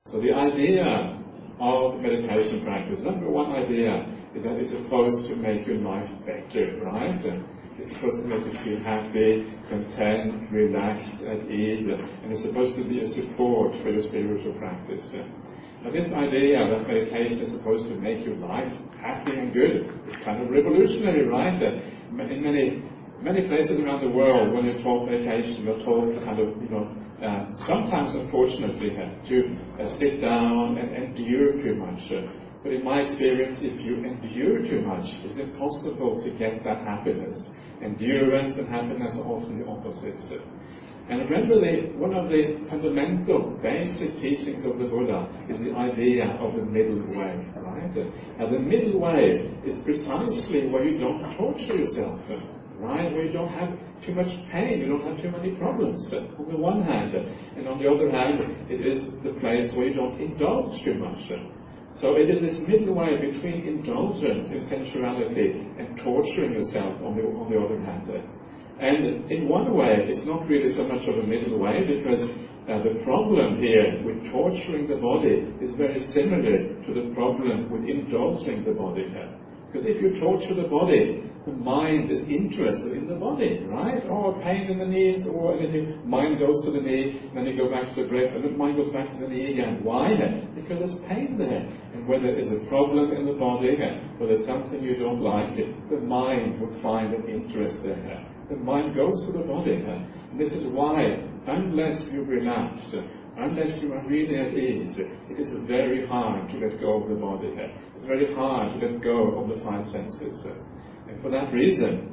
So the idea of meditation practice, number one idea, is that it's supposed to make your life better, right? It's supposed to make you feel happy, content, relaxed, at ease, and it's supposed to be a support for your spiritual practice. Now this idea that meditation is supposed to make your life happy and good is kind of revolutionary, right? In many places around the world, when you talk meditation, you're told to kind of, sometimes unfortunately, to sit down and endure too much. But in my experience, if you endure too much, it's impossible to get that happiness. Endurance and happiness are often the opposites. And remember, one of the fundamental, basic teachings of the Buddha is the idea of the middle way, right? Now, the middle way is precisely where you don't torture yourself, right? Where you don't have too much pain, you don't have too many problems, on the one hand. And on the other hand, it is the place where you don't indulge too much. So it is this middle way between indulgence in sensuality and torturing yourself on the other hand. And in one way, it's not really so much of a middle way, because the problem here with torturing the body is very similar to the problem with indulging the body. Because if you torture the body, the mind is interested in the body, right? Oh, pain in the knees or anything. Mind goes to the knee, then you go back to the breath, and the mind goes back to the knee again. Why? Because there's pain there. And when there is a problem in the body, or there's something you don't like, the mind will find an interest there. The mind goes to the body. And this is why, unless you relax, unless you are really at ease, it is very hard to let go of the body. It's very hard to let go of the five senses. And for that reason,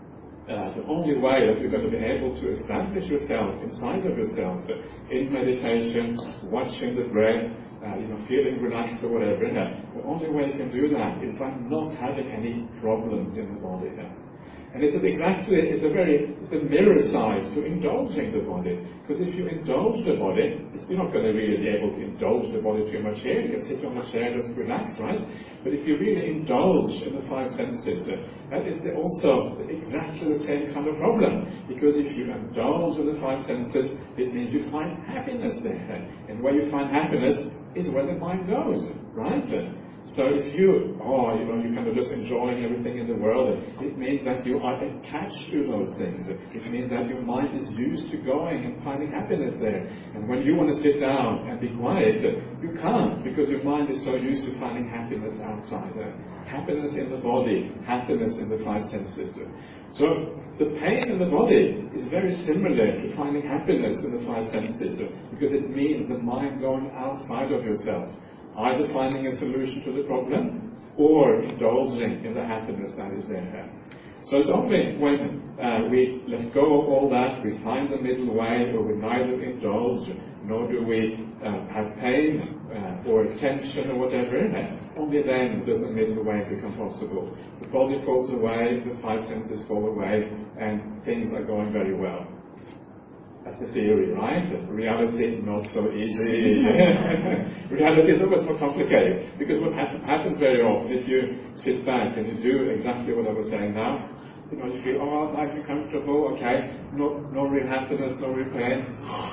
the only way that you're going to be able to establish yourself inside of yourself in meditation, watching the breath, feeling relaxed or whatever, the only way you can do that is by not having any problems in the body. And it's the mirror side to indulging the body. Because if you indulge the body, you're not going to really be able to indulge the body too much here. You can sit on a chair and just relax, right? But if you really indulge in the five senses, that is also exactly the same kind of problem. Because if you indulge in the five senses, it means you find happiness there. And where you find happiness is where the mind goes, right? So if you're kind of just enjoying everything in the world, it means that you are attached to those things. It means that your mind is used to going and finding happiness there. And when you want to sit down and be quiet, you can't, because your mind is so used to finding happiness outside. Happiness in the body, happiness in the five senses. So the pain in the body is very similar to finding happiness in the five senses, because it means the mind going outside of yourself, either finding a solution to the problem or indulging in the happiness that is there. So it's only when we let go of all that, we find the middle way where we neither indulge nor do we have pain or tension or whatever, only then does the middle way become possible. The body falls away, the five senses fall away, and things are going very well. That's the theory, right? Reality, not so easy. Reality is always more complicated, because what happens very often, if you sit back and you do exactly what I was saying now, you feel, nice and comfortable, okay, no real happiness, no real pain.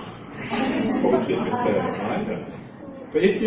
Always sleep instead, right? So if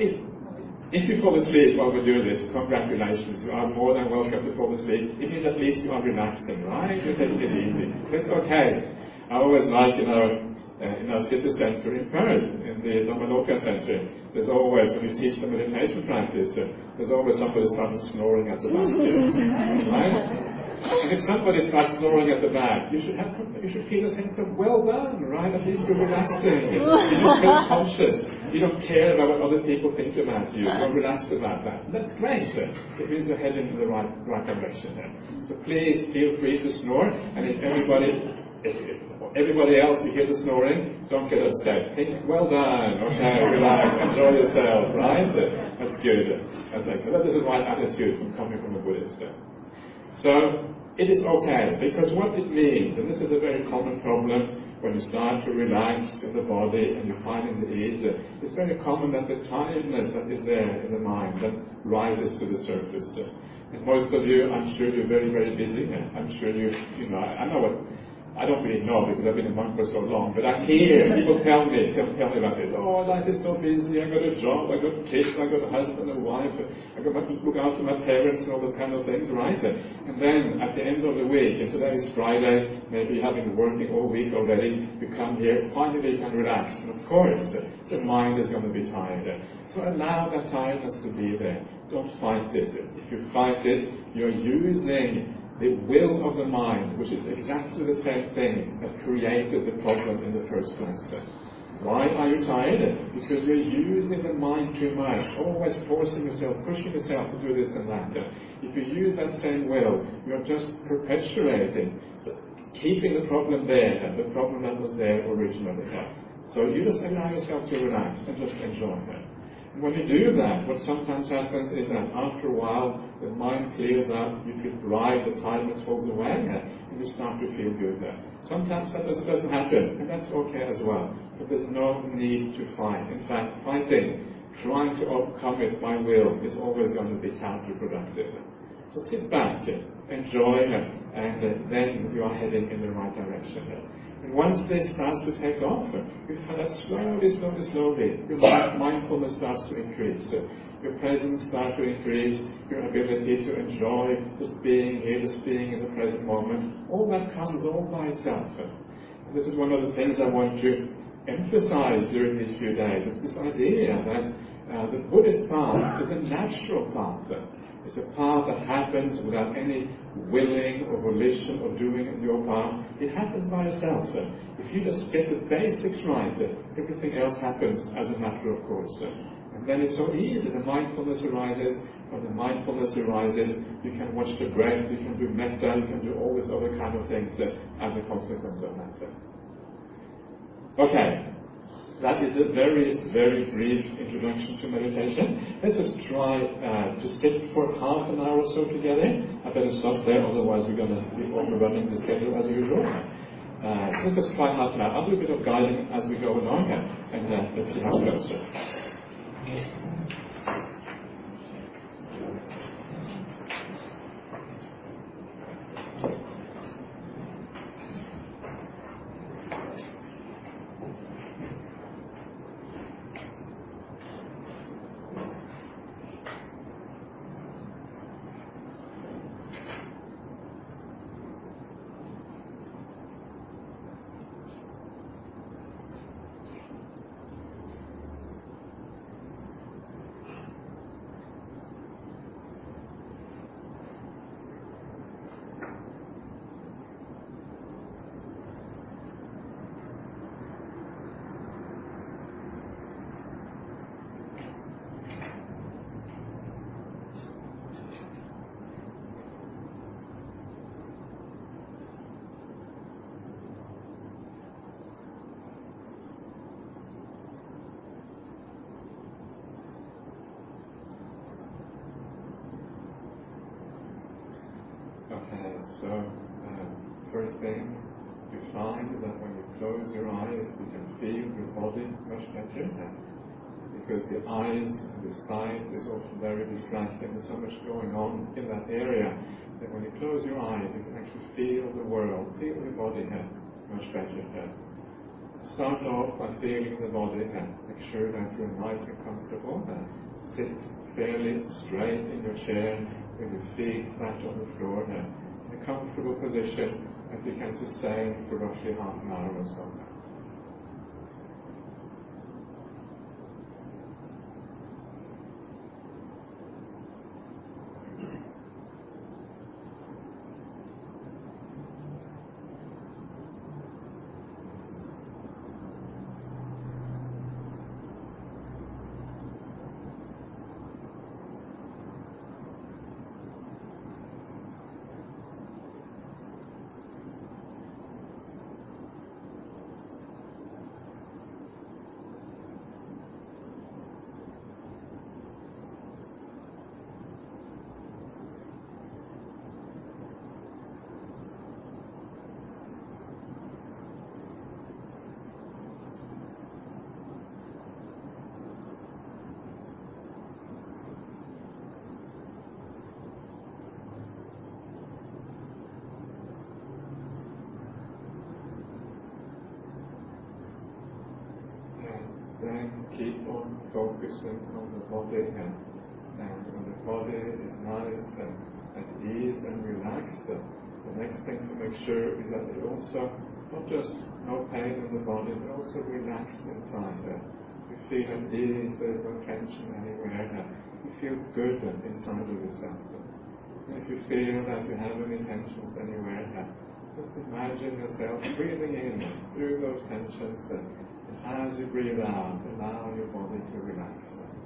you fall asleep while we're doing this, congratulations, you are more than welcome to fall asleep. It means at least you are relaxing, right? You're taking it easy. It's okay. I always like in our city center in Paris, in the Dhammaloka Center, there's always, when you teach the meditation practice, there's always somebody starting snoring at the back, right? And if somebody starts snoring at the back, you should feel a sense of well done, right? At least you're relaxing. You don't feel conscious. You don't care about what other people think about you. You're relaxed about that. And that's great. It means you're heading in the right direction. So please feel free to snore. And if everybody else, you hear the snoring, don't get upset. Think, well done, okay, relax, enjoy yourself, right? That's good. That is the right attitude from coming from a Buddhist. So, it is okay, because what it means, and this is a very common problem when you start to relax in the body and you find in the ease, it's very common that the tiredness that is there in the mind that rises to the surface. And most of you, I'm sure you're very, very busy. I'm sure I know what I don't really know because I've been a monk for so long, but I hear people tell me about it. Oh, life is so busy, I got a job, I got kids, I got a husband and wife, I got to look after my parents and all those kind of things, right? And then at the end of the week, and today is Friday, maybe having working all week already, you come here, finally you can relax. And of course, the mind is going to be tired. So allow that tiredness to be there. Don't fight it. If you fight it, you're using the will of the mind, which is exactly the same thing that created the problem in the first place. Why are you tired? Because you're using the mind too much, always forcing yourself, pushing yourself to do this and that. If you use that same will, you're just perpetuating, keeping the problem there, the problem that was there originally. So you just allow yourself to relax and just enjoy it. When you do that, what sometimes happens is that after a while, the mind clears up, you feel bright, the tiredness falls away, and you start to feel good. Sometimes that doesn't happen, and that's okay as well. But there's no need to fight. In fact, fighting, trying to overcome it by will, is always going to be counterproductive. So sit back, enjoy, and then you are heading in the right direction. And once this starts to take off, you find that slowly, your mindfulness starts to increase. Your presence starts to increase, your ability to enjoy just being here, just being in the present moment. All that comes all by itself. And this is one of the things I want to emphasize during these few days. It's this idea that the Buddhist path is a natural path. It's a path that happens without any willing or volition of doing it in your part. It happens by itself. If you just get the basics right, everything else happens as a matter of course. And then it's so easy. The mindfulness arises. When the mindfulness arises, you can watch the breath, you can do metta, you can do all these other kind of things as a consequence of that. Okay. That is a very, very brief introduction to meditation. Let's just try to sit for half an hour or so together. I better stop there, otherwise we're going to be overrunning the schedule as usual. So let's just try half an hour. I'll do a bit of guiding as we go along, and let's see how it goes. Okay, so first thing, you find that when you close your eyes, you can feel your body much better. Because the eyes and the sight is often very distracting. There's so much going on in that area that when you close your eyes, you can actually feel the world, feel your body much better. Start off by feeling the body. Make sure that you're nice and comfortable. Sit fairly straight in your chair with your feet flat on the floor. In a comfortable position that you can sustain for roughly half an hour or so. keep on focusing on the body, and when the body is nice and at ease and relaxed, the next thing to make sure is that it also, not just no pain in the body, but also relaxed inside. You feel at ease, there's no tension anywhere, you feel good inside of yourself. And if you feel that you have any tensions anywhere, just imagine yourself breathing in through those tensions, and as you breathe out, allow your body to relax.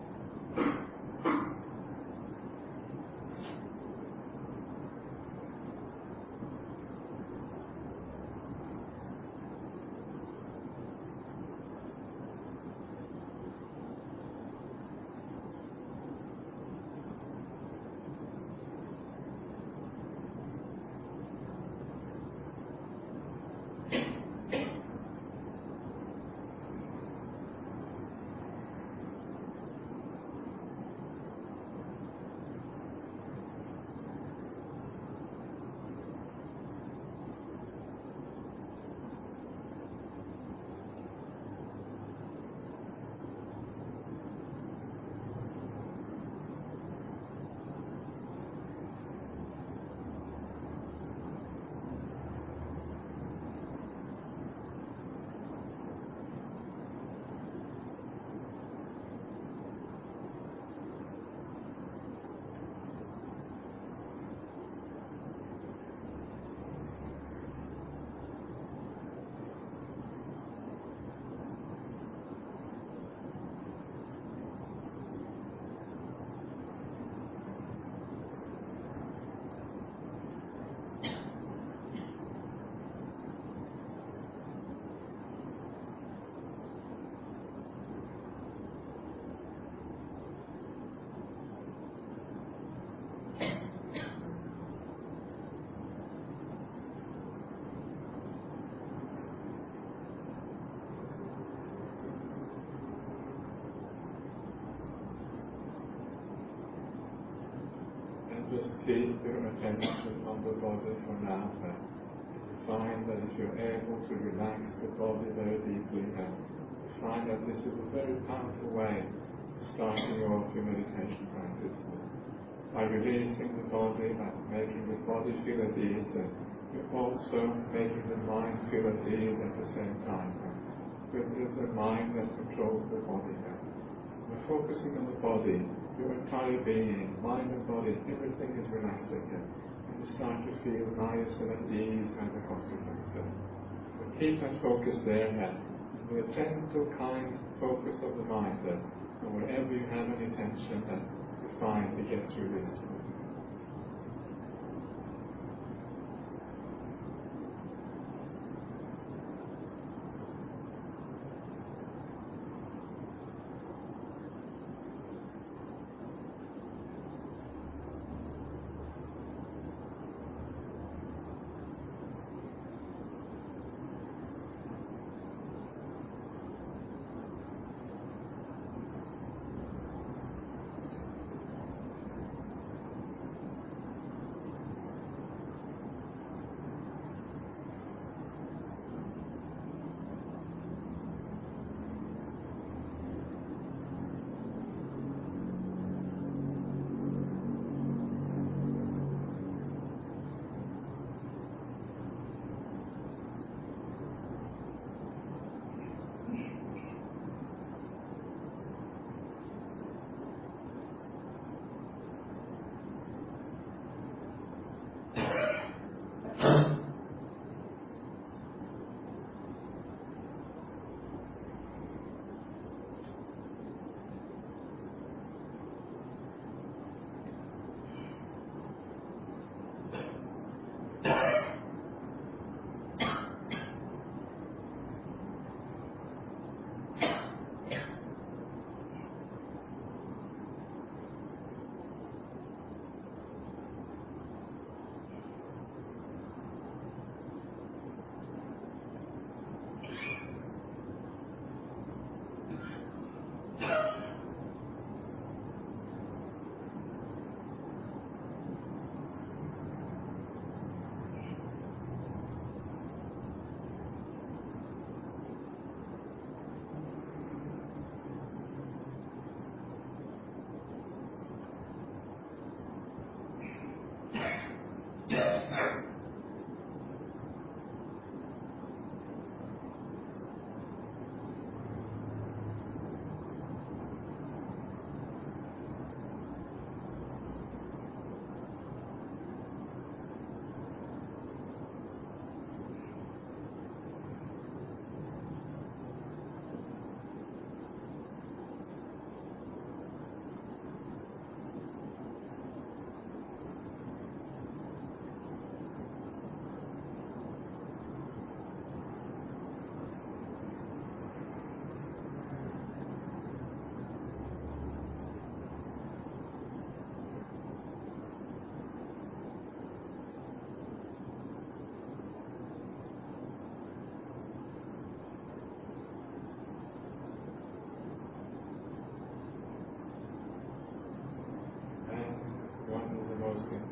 Just keep your attention on the body for now. Find that if you're able to relax the body very deeply, find that this is a very powerful way of starting off your meditation practice. By releasing the body, by making the body feel at ease, you're also making the mind feel at ease at the same time. Because it is the mind that controls the body. So by focusing on the body, your entire being, mind and body, everything is relaxing, and you start to feel nice and at ease as a consequence. So keep that focus there, with a gentle, kind focus of the mind, and wherever you have any tension, you find it gets released.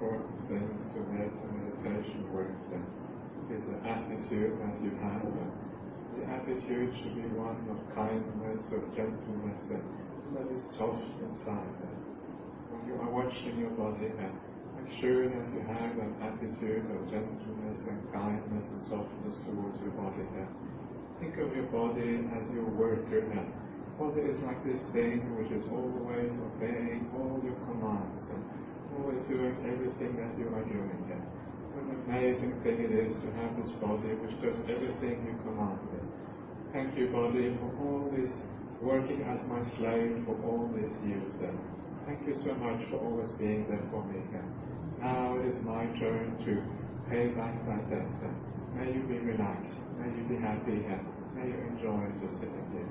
important things to make the meditation work is the attitude that you have. The attitude should be one of kindness, of gentleness, that is soft inside. When you are watching your body, make sure that you have an attitude of gentleness and kindness and softness towards your body. Think of your body as your worker. Body is like this thing which is always obeying all your commands and always doing everything that you are doing. What an amazing thing it is to have this body which does everything you command it. Thank you, body, for all this working as my slave for all these years. Thank you so much for always being there for me. Now it is my turn to pay back that debt. May you be relaxed. May you be happy. May you enjoy just sitting here.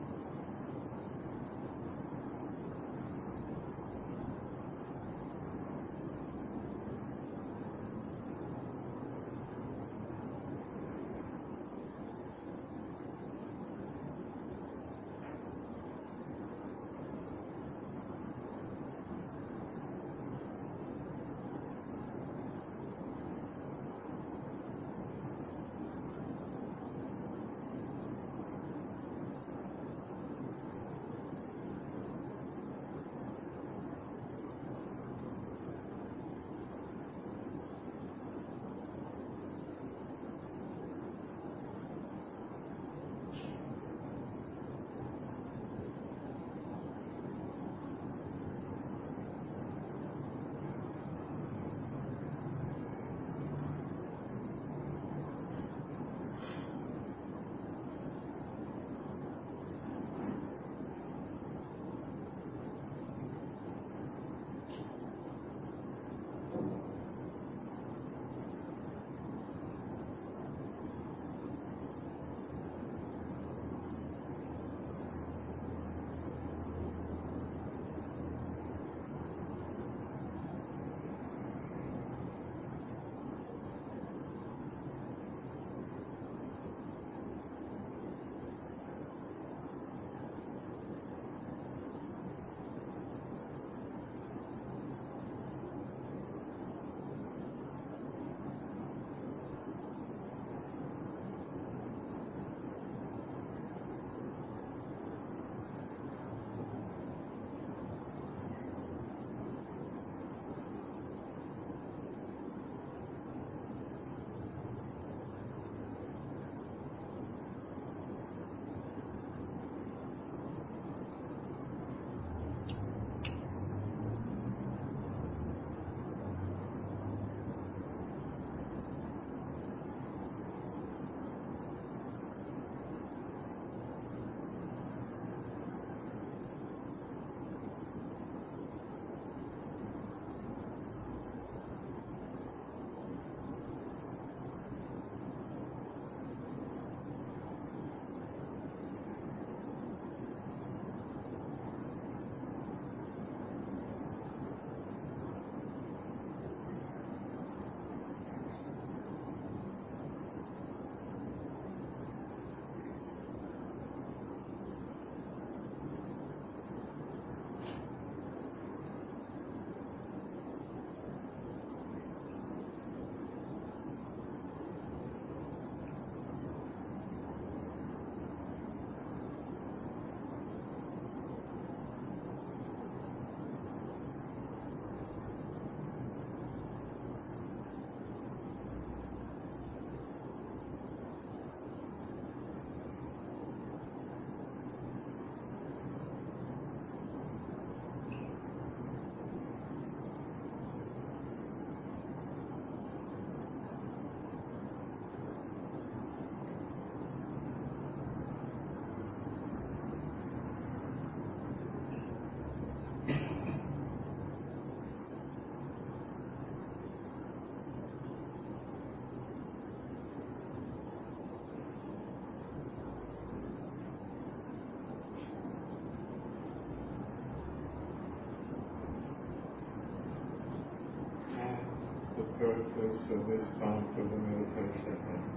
purpose of this part of the meditation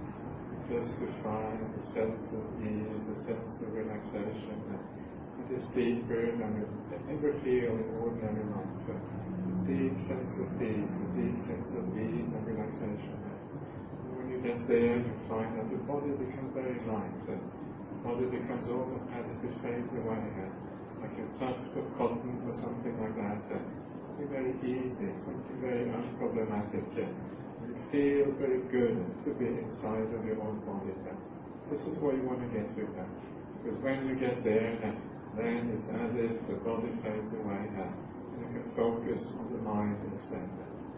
is just to find a sense of ease, a sense of relaxation that is deeper than we ever feel in ordinary life. deep sense of peace, a deep sense of ease and relaxation. And when you get there, you find that the body becomes very light, and the body becomes almost as if it fades away, like a tuft of cotton or something like that. Something very easy, something very unproblematic. And it feels very good to be inside of your own body. This is what you want to get to. Because when you get there, then it's as if the body fades away, and you can focus on the mind instead.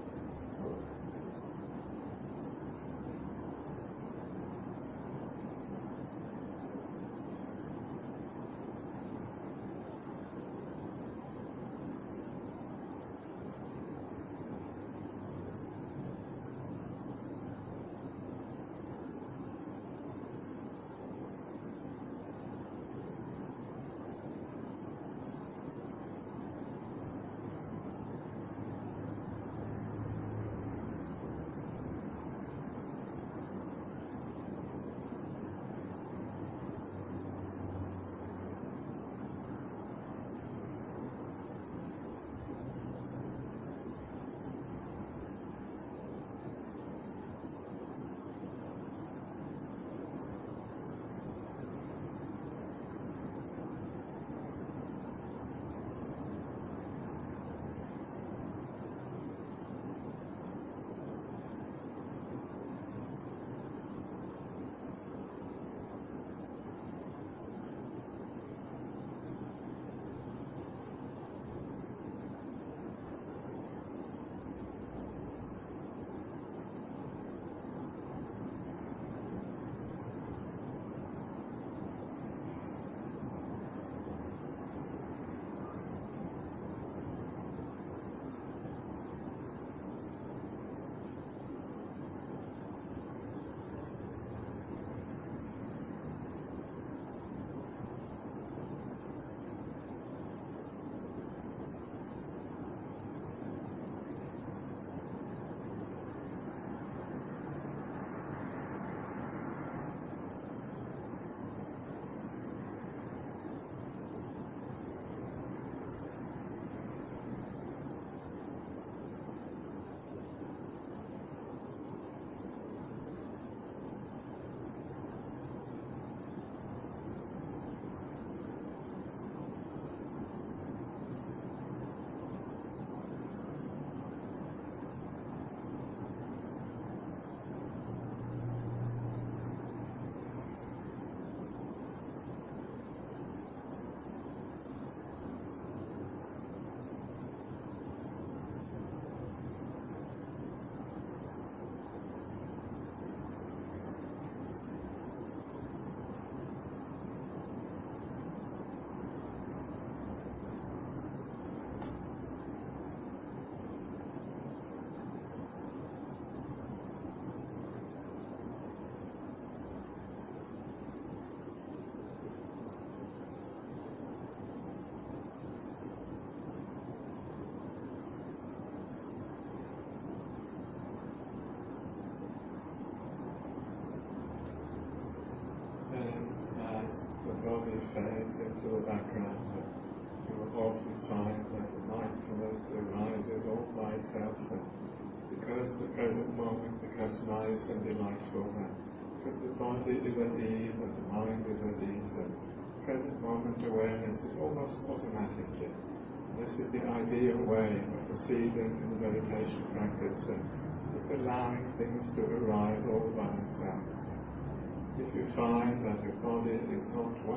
Fades into the background, you will often find that mindfulness arises all by itself, because the present moment becomes nice and delightful, because the body is at ease and the mind is at ease, and present moment awareness is almost automatic. This is the ideal way of proceeding in the meditation practice, just allowing things to arise all by themselves. If you find that your body is not 100%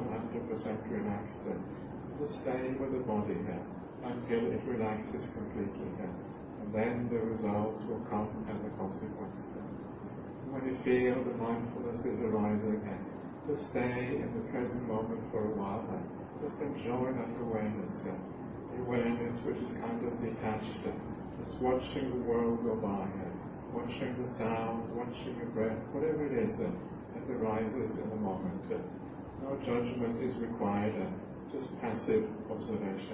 relaxed, just stay with the body until it relaxes completely, and then the results will come as a consequence. When you feel the mindfulness is arising, just stay in the present moment for a while, just enjoy that awareness, the awareness which is kind of detached, just watching the world go by, watching the sounds, watching your breath, whatever it is that arises in the moment. No judgment is required, just passive observation.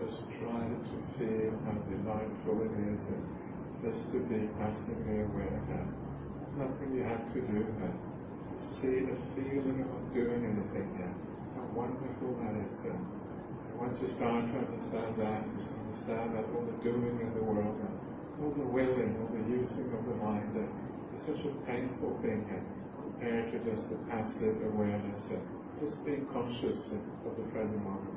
just try to feel how delightful it is, and just to be passively aware that nothing you have to do, but see the feeling of not doing anything yet. How wonderful that is. Once you start to understand that, you understand that all the doing in the world, all the willing, all the using of the mind, is such a painful thing compared to just the passive awareness, just being conscious of the present moment.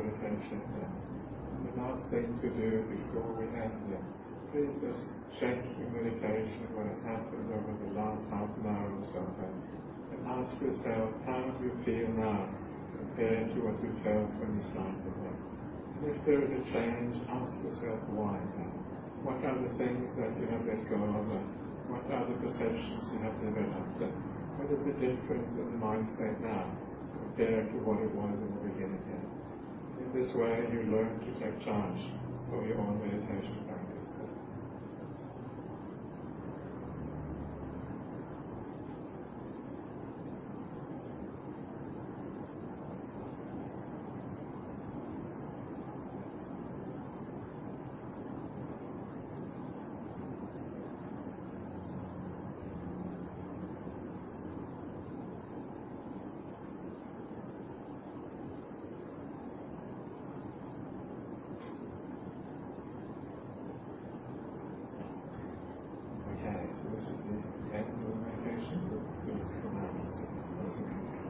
meditation. The last thing to do before we end, please just check your meditation, what has happened over the last half an hour or so, and ask yourself, how do you feel now compared to what you felt when you started? And if there is a change, ask yourself why. What are the things that you have let go of? What are the perceptions you have developed? What is the difference in the mind state now compared to what it was in the beginning? In this way, you learn to take charge of your own meditation practice. Okay, so this is the end of the meditation. Please come out.